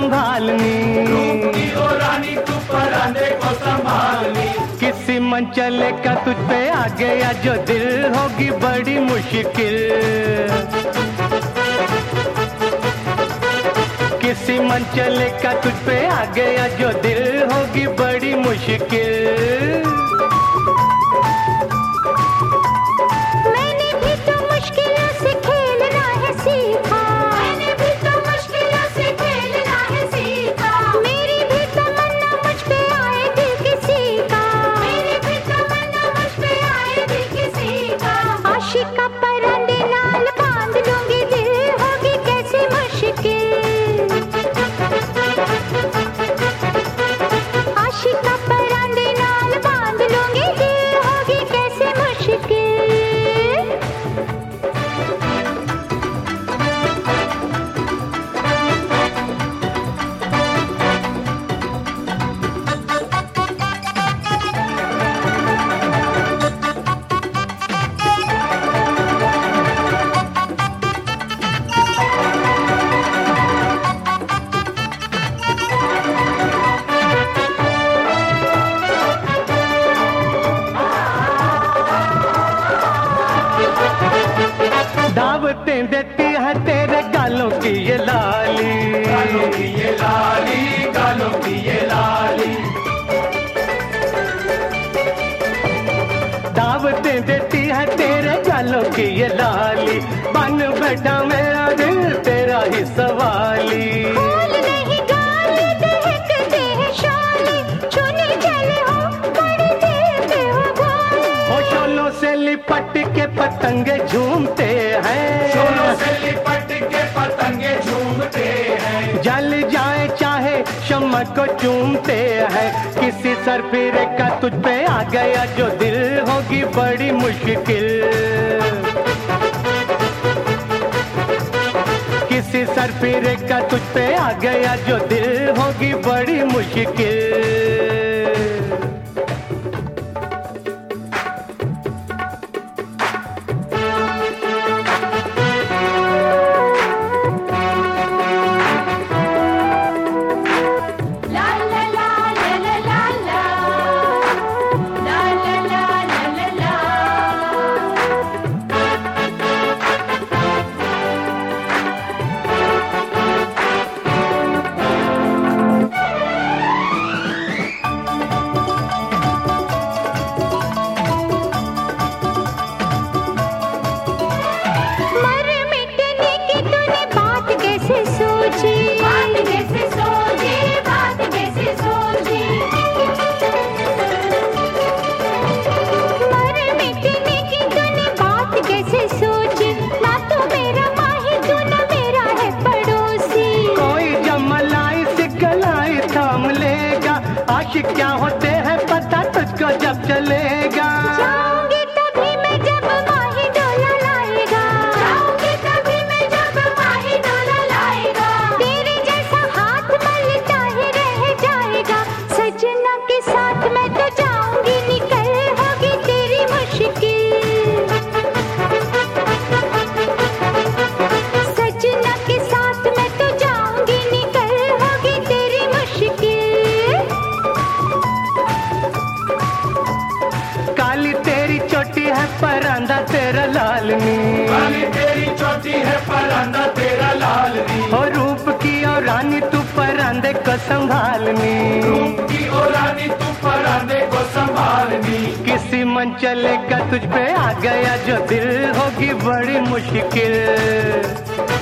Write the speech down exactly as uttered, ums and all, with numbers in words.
संभालनी, रूप की ओ रानी तू परांदे को संभालनी। किसी मन चलेगा तुझ पे आ गया जो दिल होगी बड़ी मुश्किल, किसी मन चलेगा तुझ पे आ गया जो दिल होगी बड़ी मुश्किल। दावतें देती है तेरे गालों की ये लाली, गालों की ये लाली, गालों की ये लाली। दावतें देती है तेरे गालों की ये लाली, बन बैठा मेरा दिल तेरा ही सवाली। फूल नहीं गाल दहकते हैं शाली, चुने चले हो बड़े देते हो गोली। हो शोलों से लिपट के पतंगे झूमते हैं, शोलों से लिपट के पतंगे झूमते हैं। जल जाए चाहे शम्मा को चूमते हैं, किसी सरफिरे का तुझ पे आ गया जो दिल होगी बड़ी मुश्किल, किसी सरफिरे का तुझ पे आ गया जो दिल होगी बड़ी मुश्किल। क्या होते हैं पता तुझको जब चलेगा, जाऊंगी तभी मैं जब माही डोला लाएगा, जाऊंगी तभी मैं जब माही डोला लाएगा। तेरे जैसा हाथ मलता ही रह जाएगा, सजना के साथ मैं तो जाऊंगी निकल होगी तेरी मुश्किल, सजना के साथ मैं तो जाऊंगी निकल होगी तेरी मुश्किल। काली तेरी चोटी है परांदा तेरा लालनी, काली तेरी चोटी है परांदा तेरा लालनी। हो रूप की और रानी तू परांदे को संभालनी, रूप की ओ रानी तू परांदे को संभालनी। किसी मन चलेगा तुझ पे आ गया जो दिल होगी बड़ी मुश्किल।